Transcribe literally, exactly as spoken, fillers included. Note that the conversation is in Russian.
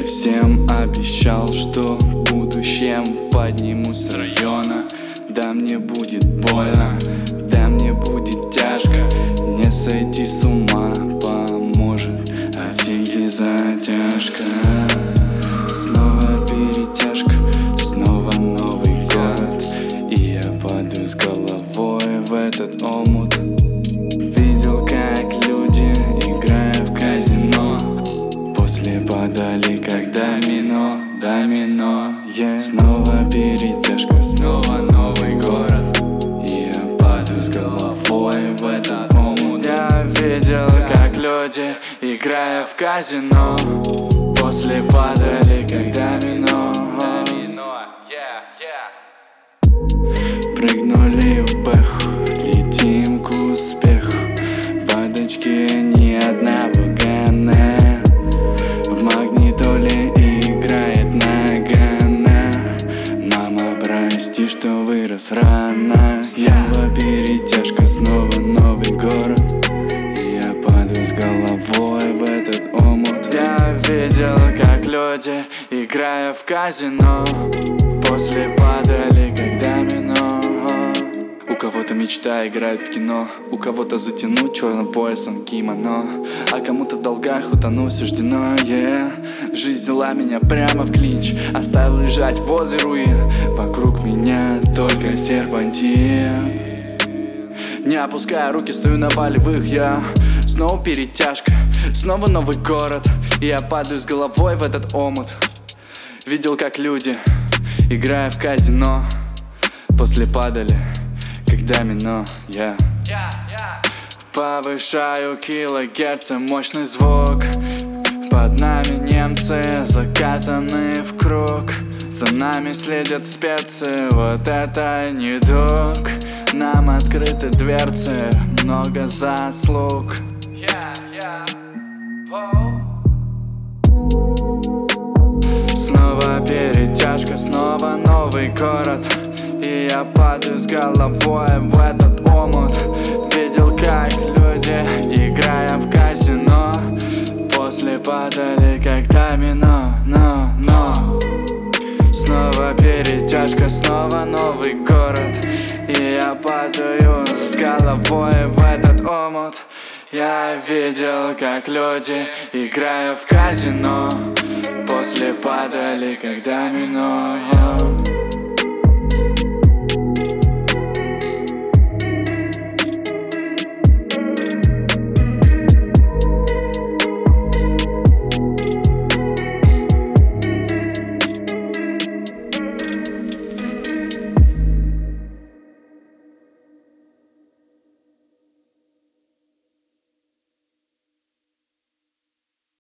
всем обещал, что в будущем поднимусь с района. Да мне будет больно, да мне будет тяжко, не сойти с ума поможет а тихий затяжка. Снова перетяжка, снова новый город, и я падаю с головой в этот омут. Видел, как люди, играя в казино, после падали как домино, домино, yeah. Снова перетяжка, снова новый город, и я падаю с головой в этот омут. Я видел, как люди, играя в казино, после падали как домино, домино, yeah, yeah. Прыгнули в бэху, летим к успеху, бадочки ни одного гана. В магнитоле играет нагана. Мама, прости, что вырос рано. Снова перетяжка, снова новый город, и я падаю с головой в этот омут. Я видел, как люди, играя в казино, после падали как домино. У кого-то мечта играет в кино, у кого-то затянуть черным поясом кимоно, а кому-то в долгах утонуть суждено, yeah. Жизнь взяла меня прямо в клинч, оставил лежать возле руин. Вокруг меня только серпантин. Не опуская руки, стою на волевых, я снова перетяжка, снова новый город, и я падаю с головой в этот омут. Видел, как люди, играя в казино, после падали как домино, я yeah. yeah, yeah. Повышаю килогерцы, мощный звук. Под нами немцы, закатаны в круг. За нами следят спецы, вот это недуг. Нам открыты дверцы, много заслуг, yeah, yeah. Oh. Снова перетяжка, снова новый город, и я падаю с головой в этот омут. Видел, как люди, играя в казино, после падали как домино, но, но. Снова перетяжка, снова новый город, и я падаю с головой в этот омут. Я видел, как люди, играя в казино, после падали как домино.